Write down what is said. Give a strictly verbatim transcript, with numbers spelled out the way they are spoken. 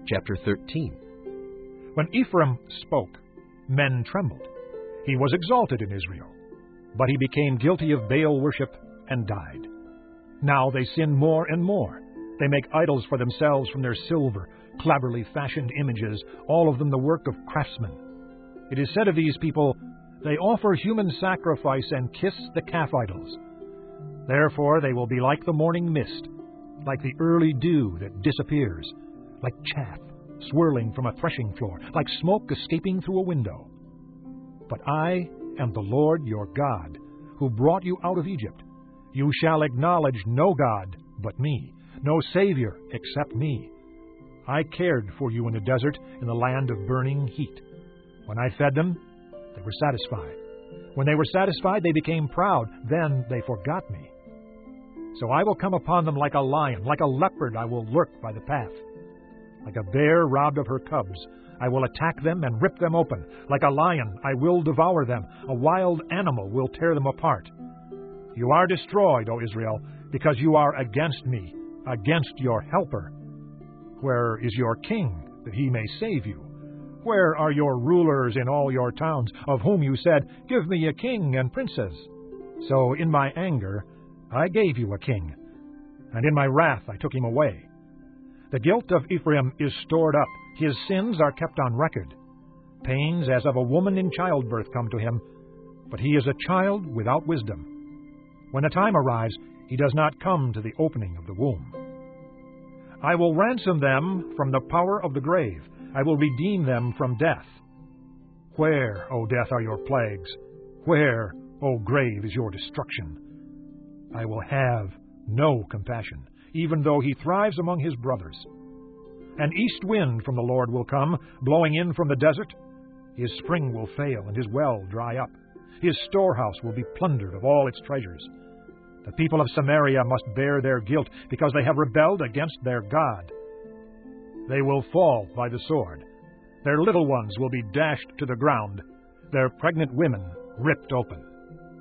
Chapter thirteen. When Ephraim spoke, men trembled. He was exalted in Israel, but he became guilty of Baal worship and died. Now they sin more and more. They make idols for themselves from their silver, cleverly fashioned images, all of them the work of craftsmen. It is said of these people, they offer human sacrifice and kiss the calf idols. Therefore they will be like the morning mist, like the early dew that disappears, like chaff swirling from a threshing floor, like smoke escaping through a window. But I am the Lord your God, who brought you out of Egypt. You shall acknowledge no God but me, no Savior except me. I cared for you in the desert, in the land of burning heat. When I fed them, they were satisfied. When they were satisfied, they became proud. Then they forgot me. So I will come upon them like a lion, like a leopard I will lurk by the path. Like a bear robbed of her cubs, I will attack them and rip them open. Like a lion, I will devour them. A wild animal will tear them apart. You are destroyed, O Israel, because you are against me, against your helper. Where is your king, that he may save you? Where are your rulers in all your towns, of whom you said, Give me a king and princes? So in my anger I gave you a king, and in my wrath I took him away. The guilt of Ephraim is stored up. His sins are kept on record. Pains as of a woman in childbirth come to him, but he is a child without wisdom. When the time arrives, he does not come to the opening of the womb. I will ransom them from the power of the grave. I will redeem them from death. Where, O death, are your plagues? Where, O grave, is your destruction? I will have no compassion, even though he thrives among his brothers. An east wind from the Lord will come, blowing in from the desert. His spring will fail, and his well dry up. His storehouse will be plundered of all its treasures. The people of Samaria must bear their guilt, because they have rebelled against their God. They will fall by the sword. Their little ones will be dashed to the ground, their pregnant women ripped open.